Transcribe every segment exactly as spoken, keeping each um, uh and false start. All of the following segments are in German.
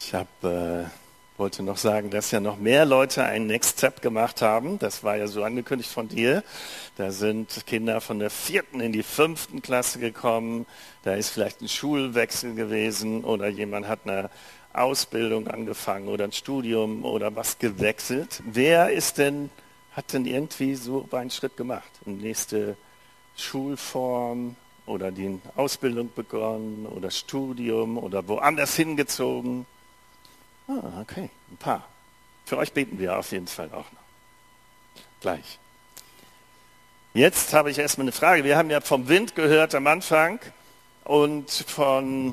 Ich hab, äh, wollte noch sagen, dass ja noch mehr Leute einen Next Step gemacht haben. Das war ja so angekündigt von dir. Da sind Kinder von der vierten in die fünften Klasse gekommen. Da ist vielleicht ein Schulwechsel gewesen oder jemand hat eine Ausbildung angefangen oder ein Studium oder was gewechselt. Wer ist denn, hat denn irgendwie so einen Schritt gemacht? Eine nächste Schulform oder die Ausbildung begonnen oder Studium oder woanders hingezogen? Ah, okay, ein paar. Für euch beten wir auf jeden Fall auch noch. Gleich. Jetzt habe ich erstmal eine Frage. Wir haben ja vom Wind gehört am Anfang und von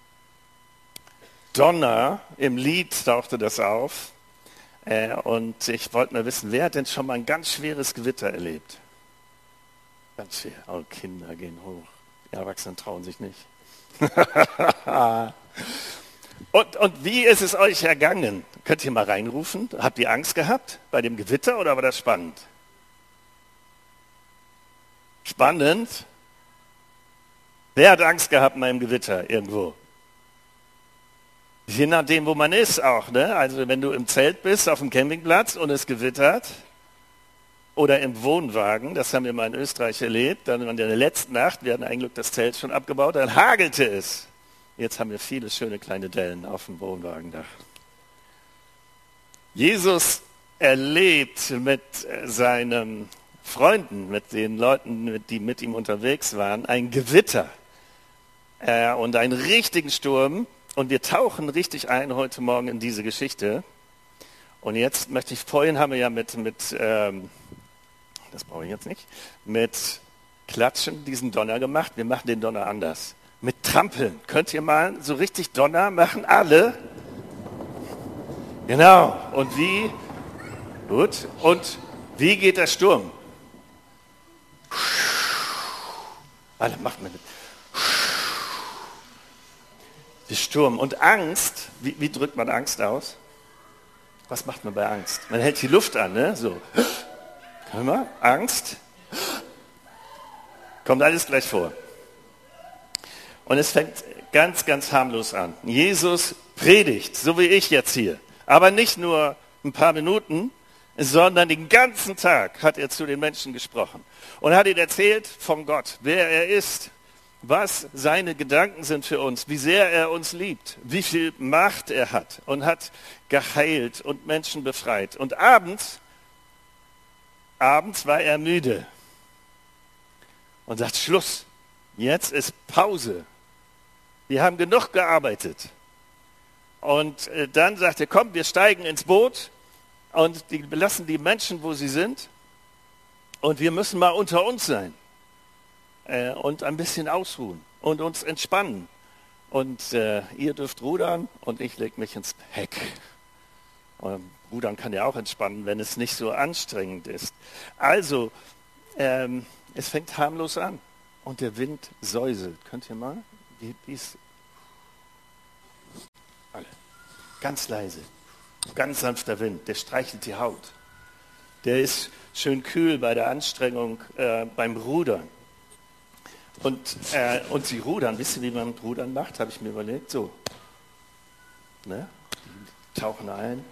Donner, im Lied tauchte das auf. Äh, und ich wollte mal wissen, wer hat denn schon mal ein ganz schweres Gewitter erlebt? Ganz schwer. Oh, Kinder gehen hoch. Die Erwachsenen trauen sich nicht. und, und wie ist es euch ergangen? Könnt ihr mal reinrufen? Habt ihr Angst gehabt bei dem Gewitter oder war das spannend? Spannend? Wer hat Angst gehabt bei einem Gewitter irgendwo? Je nachdem, wo man ist auch, ne? Also wenn du im Zelt bist, auf dem Campingplatz und es gewittert oder im Wohnwagen, das haben wir mal in Österreich erlebt, dann in der letzten Nacht, wir hatten eigentlich das Zelt schon abgebaut, dann hagelte es. Jetzt haben wir viele schöne kleine Dellen auf dem Wohnwagendach. Jesus erlebt mit seinen Freunden, mit den Leuten, die mit ihm unterwegs waren, ein Gewitter äh, und einen richtigen Sturm. Und wir tauchen richtig ein heute Morgen in diese Geschichte. Und jetzt möchte ich, vorhin haben wir ja mit, mit ähm, das brauche ich jetzt nicht, mit Klatschen diesen Donner gemacht. Wir machen den Donner anders. Mit Trampeln. Könnt ihr mal so richtig Donner machen? Alle? Genau. Und wie? Gut. Und wie geht der Sturm? Alle, macht mal mit. Der Sturm. Und Angst, wie, wie drückt man Angst aus? Was macht man bei Angst? Man hält die Luft an, ne? So. Können wir? Angst. Kommt alles gleich vor. Und es fängt ganz, ganz harmlos an. Jesus predigt, so wie ich jetzt hier. Aber nicht nur ein paar Minuten, sondern den ganzen Tag hat er zu den Menschen gesprochen. Und hat ihnen erzählt von Gott, wer er ist, was seine Gedanken sind für uns, wie sehr er uns liebt, wie viel Macht er hat und hat geheilt und Menschen befreit. Und abends, abends war er müde und sagt, Schluss, jetzt ist Pause. Wir haben genug gearbeitet. Und dann sagt er, komm, wir steigen ins Boot und die belassen die Menschen, wo sie sind. Und wir müssen mal unter uns sein. Und ein bisschen ausruhen und uns entspannen. Und äh, ihr dürft rudern und ich lege mich ins Heck. Und rudern kann ja auch entspannen, wenn es nicht so anstrengend ist. Also, ähm, es fängt harmlos an und der Wind säuselt. Könnt ihr mal? Wie, wie ist alle. Ganz leise. Ganz sanfter Wind, der streichelt die Haut. Der ist schön kühl bei der Anstrengung äh, beim Rudern. Und, äh, und sie rudern, wisst ihr, wie man mit Rudern macht, habe ich mir überlegt, so. Ne? Die tauchen ein.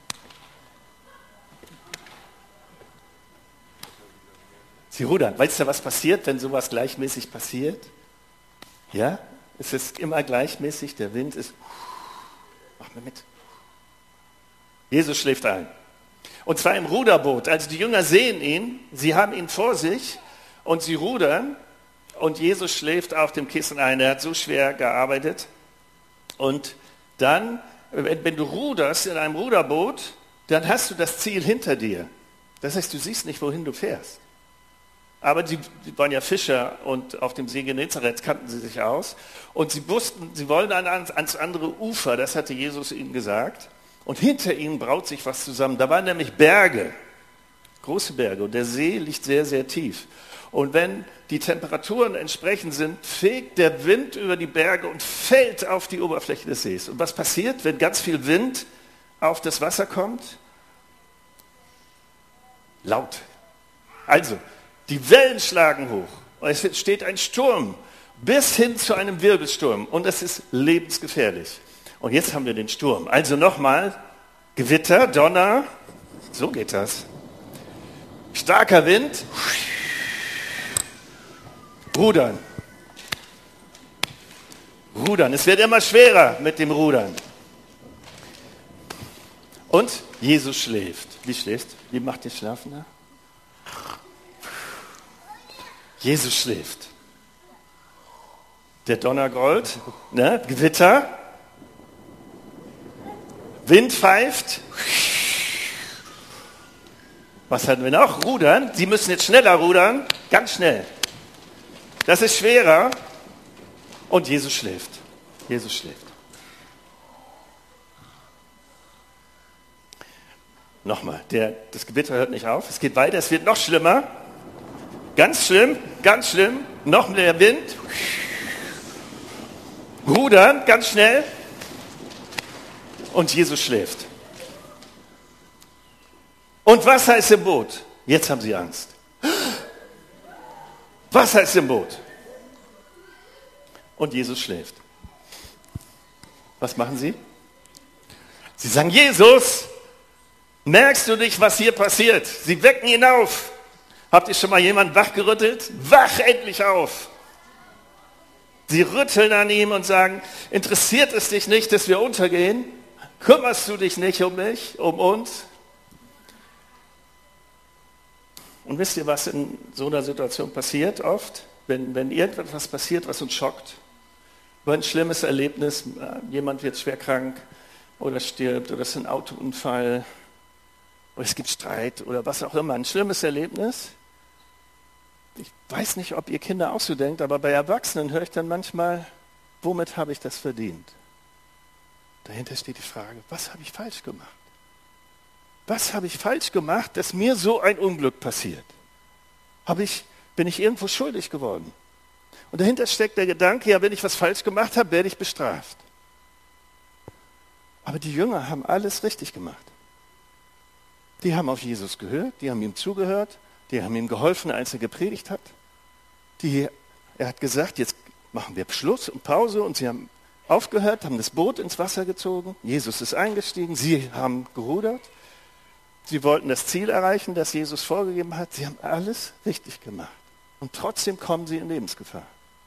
Sie rudern. Weißt du, was passiert, wenn sowas gleichmäßig passiert? Ja? Es ist immer gleichmäßig, der Wind ist, mach mal mit. Jesus schläft ein. Und zwar im Ruderboot. Also die Jünger sehen ihn, sie haben ihn vor sich und sie rudern. Und Jesus schläft auf dem Kissen ein. Er hat so schwer gearbeitet. Und dann, wenn, wenn du ruderst in einem Ruderboot, dann hast du das Ziel hinter dir. Das heißt, du siehst nicht, wohin du fährst. Aber sie, sie waren ja Fischer und auf dem See Genezareth kannten sie sich aus. Und sie wussten, sie wollen ans, ans andere Ufer, das hatte Jesus ihnen gesagt. Und hinter ihnen braut sich was zusammen. Da waren nämlich Berge, große Berge. Und der See liegt sehr, sehr tief. Und wenn die Temperaturen entsprechend sind, fegt der Wind über die Berge und fällt auf die Oberfläche des Sees. Und was passiert, wenn ganz viel Wind auf das Wasser kommt? Laut. Also, die Wellen schlagen hoch. Und es entsteht ein Sturm bis hin zu einem Wirbelsturm. Und es ist lebensgefährlich. Und jetzt haben wir den Sturm. Also nochmal, Gewitter, Donner, so geht das. Starker Wind, Rudern. Rudern, es wird immer schwerer mit dem Rudern. Und Jesus schläft. Wie schläft? Wie macht ihr Schlafen da? Jesus schläft. Der Donner grollt, ne? Gewitter, Wind pfeift. Was hatten wir noch? Rudern. Sie müssen jetzt schneller rudern, ganz schnell. Das ist schwerer. Und Jesus schläft. Jesus schläft. Nochmal, der, das Gewitter hört nicht auf. Es geht weiter, es wird noch schlimmer. Ganz schlimm, ganz schlimm. Noch mehr Wind. Rudern, ganz schnell. Und Jesus schläft. Und Wasser ist im Boot. Jetzt haben sie Angst. Wasser ist im Boot. Und Jesus schläft. Was machen sie? Sie sagen, Jesus, merkst du nicht, was hier passiert? Sie wecken ihn auf. Habt ihr schon mal jemanden wachgerüttelt? Wach endlich auf. Sie rütteln an ihm und sagen, interessiert es dich nicht, dass wir untergehen? Kümmerst du dich nicht um mich, um uns? Und wisst ihr, was in so einer Situation passiert oft? Wenn, wenn irgendetwas passiert, was uns schockt, über ein schlimmes Erlebnis, jemand wird schwer krank oder stirbt oder es ist ein Autounfall oder es gibt Streit oder was auch immer, ein schlimmes Erlebnis. Ich weiß nicht, ob ihr Kinder auch so denkt, aber bei Erwachsenen höre ich dann manchmal, womit habe ich das verdient? Dahinter steht die Frage, was habe ich falsch gemacht? Was habe ich falsch gemacht, dass mir so ein Unglück passiert? Habe ich, bin ich irgendwo schuldig geworden? Und dahinter steckt der Gedanke, ja, wenn ich was falsch gemacht habe, werde ich bestraft. Aber die Jünger haben alles richtig gemacht. Die haben auf Jesus gehört, die haben ihm zugehört, die haben ihm geholfen, als er gepredigt hat. Die, er hat gesagt, jetzt machen wir Schluss und Pause und sie haben aufgehört, haben das Boot ins Wasser gezogen. Jesus ist eingestiegen, sie haben gerudert. Sie wollten das Ziel erreichen, das Jesus vorgegeben hat. Sie haben alles richtig gemacht. Und trotzdem kommen sie in Lebensgefahr.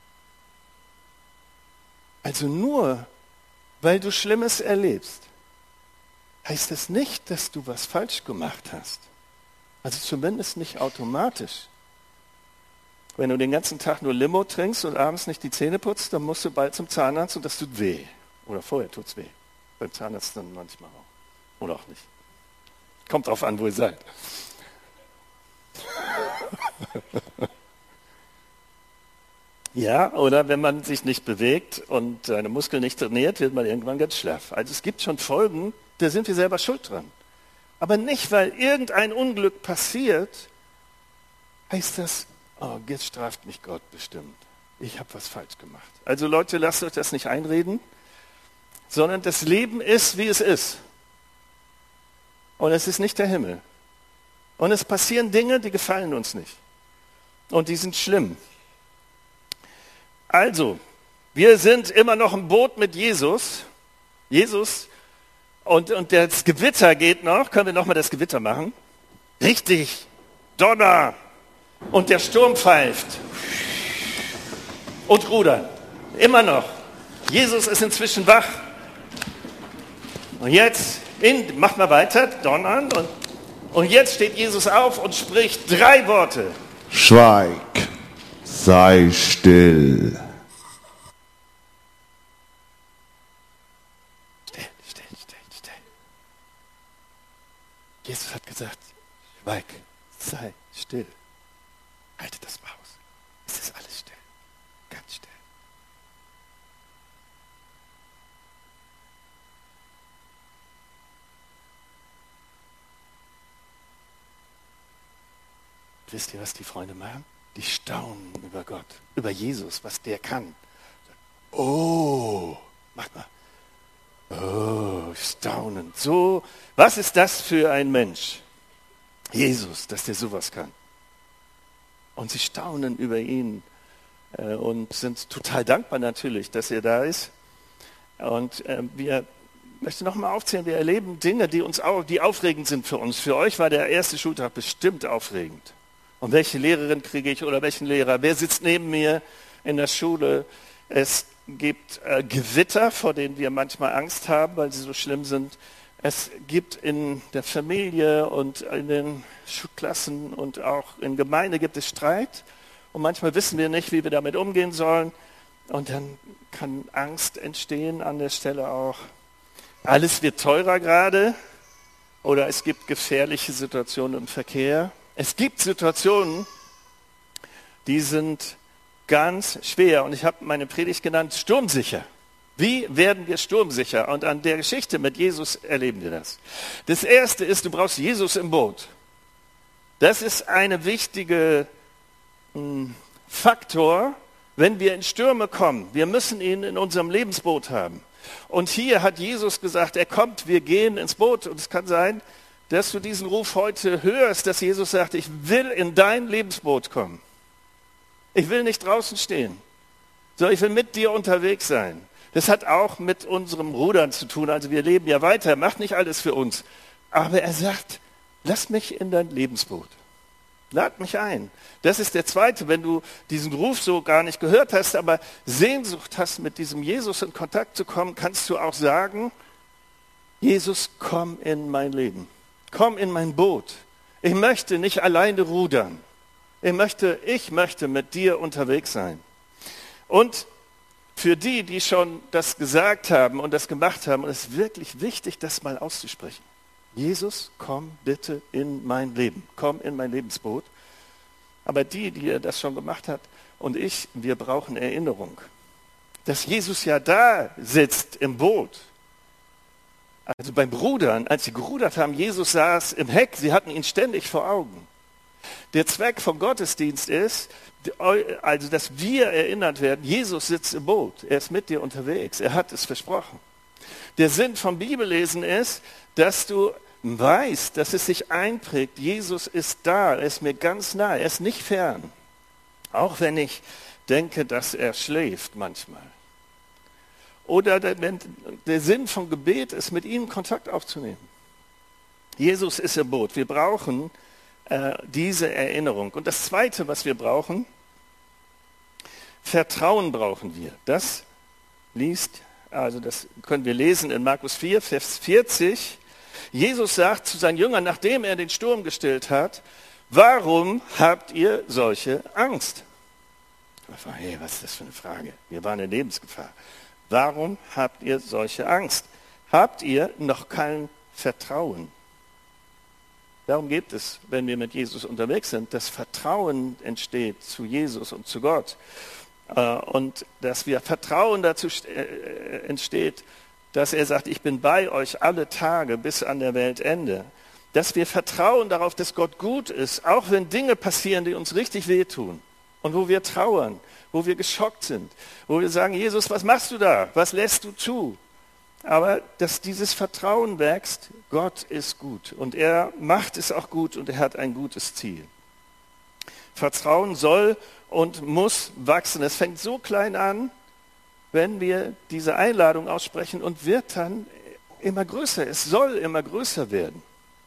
Also nur, weil du Schlimmes erlebst, heißt das nicht, dass du was falsch gemacht hast. Also zumindest nicht automatisch. Wenn du den ganzen Tag nur Limo trinkst und abends nicht die Zähne putzt, dann musst du bald zum Zahnarzt und das tut weh. Oder vorher tut es weh. Beim Zahnarzt dann manchmal auch. Oder auch nicht. Kommt drauf an, wo ihr seid. Ja, oder wenn man sich nicht bewegt und seine Muskeln nicht trainiert, wird man irgendwann ganz schlaff. Also es gibt schon Folgen, da sind wir selber schuld dran. Aber nicht, weil irgendein Unglück passiert, heißt das, oh, jetzt straft mich Gott bestimmt. Ich habe was falsch gemacht. Also Leute, lasst euch das nicht einreden, sondern das Leben ist, wie es ist. Und es ist nicht der Himmel. Und es passieren Dinge, die gefallen uns nicht. Und die sind schlimm. Also, wir sind immer noch im Boot mit Jesus. Jesus. Und, und das Gewitter geht noch. Können wir nochmal das Gewitter machen? Richtig. Donner. Und der Sturm pfeift. Und rudern. Immer noch. Jesus ist inzwischen wach. Und jetzt, in, macht mal weiter, donnern. Und, und jetzt steht Jesus auf und spricht drei Worte. Schweig, sei still. Still, still, still, still. Jesus hat gesagt, schweig, sei still. Haltet das Maul aus. Es ist alles still, ganz still. Wisst ihr, was die Freunde machen? Die staunen über Gott, über Jesus, was der kann. Oh, macht mal. Oh, staunen. So, was ist das für ein Mensch? Jesus, dass der sowas kann. Und sie staunen über ihn äh, und sind total dankbar natürlich, dass er da ist. Und äh, wir möchten nochmal aufzählen, wir erleben Dinge, die uns auch, die aufregend sind für uns. Für euch war der erste Schultag bestimmt aufregend. Und welche Lehrerin kriege ich oder welchen Lehrer? Wer sitzt neben mir in der Schule? Es gibt äh, Gewitter, vor denen wir manchmal Angst haben, weil sie so schlimm sind. Es gibt in der Familie und in den Schulklassen und auch in Gemeinde gibt es Streit. Und manchmal wissen wir nicht, wie wir damit umgehen sollen. Und dann kann Angst entstehen an der Stelle auch. Alles wird teurer gerade. Oder es gibt gefährliche Situationen im Verkehr. Es gibt Situationen, die sind ganz schwer. Und ich habe meine Predigt genannt, sturmsicher. Wie werden wir sturmsicher? Und an der Geschichte mit Jesus erleben wir das. Das Erste ist, du brauchst Jesus im Boot. Das ist eine wichtige mh, Faktor, wenn wir in Stürme kommen. Wir müssen ihn in unserem Lebensboot haben. Und hier hat Jesus gesagt, er kommt, wir gehen ins Boot. Und es kann sein, dass du diesen Ruf heute hörst, dass Jesus sagt, ich will in dein Lebensboot kommen. Ich will nicht draußen stehen, sondern ich will mit dir unterwegs sein. Das hat auch mit unserem Rudern zu tun. Also wir leben ja weiter, macht nicht alles für uns. Aber er sagt, lass mich in dein Lebensboot. Lad mich ein. Das ist der Zweite, wenn du diesen Ruf so gar nicht gehört hast, aber Sehnsucht hast, mit diesem Jesus in Kontakt zu kommen, kannst du auch sagen, Jesus, komm in mein Leben. Komm in mein Boot. Ich möchte nicht alleine rudern. Ich möchte, ich möchte mit dir unterwegs sein. Und für die, die schon das gesagt haben und das gemacht haben, ist es wirklich wichtig, das mal auszusprechen. Jesus, komm bitte in mein Leben. Komm in mein Lebensboot. Aber die, die das schon gemacht hat und ich, wir brauchen Erinnerung. Dass Jesus ja da sitzt im Boot. Also beim Rudern, als sie gerudert haben, Jesus saß im Heck, sie hatten ihn ständig vor Augen. Der Zweck vom Gottesdienst ist, also dass wir erinnert werden, Jesus sitzt im Boot, er ist mit dir unterwegs, er hat es versprochen. Der Sinn vom Bibellesen ist, dass du weißt, dass es sich einprägt, Jesus ist da, er ist mir ganz nah, er ist nicht fern. Auch wenn ich denke, dass er schläft manchmal. Oder der, der Sinn vom Gebet ist, mit ihm Kontakt aufzunehmen. Jesus ist im Boot, wir brauchen äh, diese Erinnerung. Und das Zweite, was wir brauchen, Vertrauen brauchen wir. Das liest, also das können wir lesen in Markus vier, Vers vierzig. Jesus sagt zu seinen Jüngern, nachdem er den Sturm gestillt hat, warum habt ihr solche Angst? Ich war, hey, was ist das für eine Frage? Wir waren in Lebensgefahr. Warum habt ihr solche Angst? Habt ihr noch kein Vertrauen? Darum geht es, wenn wir mit Jesus unterwegs sind, dass Vertrauen entsteht zu Jesus und zu Gott. Und dass wir Vertrauen dazu entsteht, dass er sagt, ich bin bei euch alle Tage bis an der Weltende. Dass wir vertrauen darauf, dass Gott gut ist, auch wenn Dinge passieren, die uns richtig wehtun und wo wir trauern, wo wir geschockt sind, wo wir sagen, Jesus, was machst du da? Was lässt du zu? Aber dass dieses Vertrauen wächst, Gott ist gut und er macht es auch gut und er hat ein gutes Ziel. Vertrauen soll und muss wachsen. Es fängt so klein an, wenn wir diese Einladung aussprechen und wird dann immer größer. Es soll immer größer werden.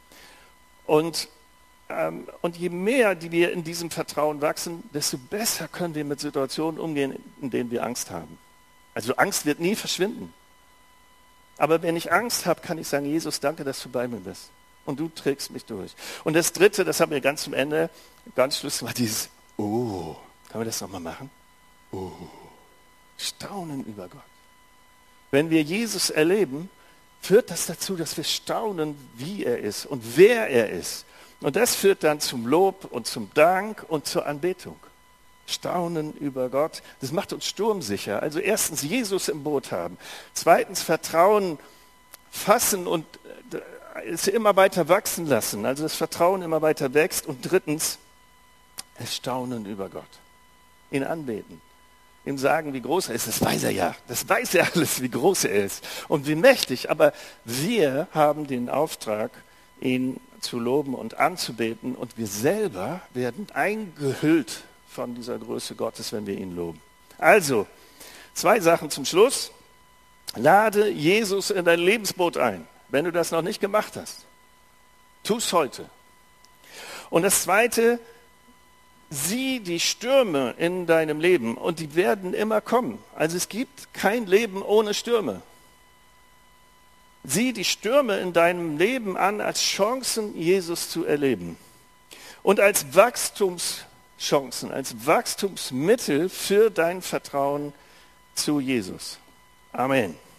Und, ähm, und je mehr, die wir in diesem Vertrauen wachsen, desto besser können wir mit Situationen umgehen, in denen wir Angst haben. Also Angst wird nie verschwinden. Aber wenn ich Angst habe, kann ich sagen, Jesus, danke, dass du bei mir bist. Und du trägst mich durch. Und das Dritte, das haben wir ganz zum Ende, ganz Schluss, war dieses, oh, können wir das nochmal machen? Oh, Staunen über Gott. Wenn wir Jesus erleben, führt das dazu, dass wir staunen, wie er ist und wer er ist. Und das führt dann zum Lob und zum Dank und zur Anbetung. Staunen über Gott, das macht uns sturmsicher. Also erstens Jesus im Boot haben. Zweitens Vertrauen fassen und es immer weiter wachsen lassen. Also das Vertrauen immer weiter wächst. Und drittens das Staunen über Gott. Ihn anbeten. Ihm sagen, wie groß er ist. Das weiß er ja. Das weiß er alles, wie groß er ist. Und wie mächtig. Aber wir haben den Auftrag, ihn zu loben und anzubeten. Und wir selber werden eingehüllt von dieser Größe Gottes, wenn wir ihn loben. Also, zwei Sachen zum Schluss. Lade Jesus in dein Lebensboot ein, wenn du das noch nicht gemacht hast. Tu es heute. Und das Zweite, sieh die Stürme in deinem Leben und die werden immer kommen. Also es gibt kein Leben ohne Stürme. Sieh die Stürme in deinem Leben an als Chancen, Jesus zu erleben. Und als Wachstumschancen, als Wachstumsmittel für dein Vertrauen zu Jesus. Amen.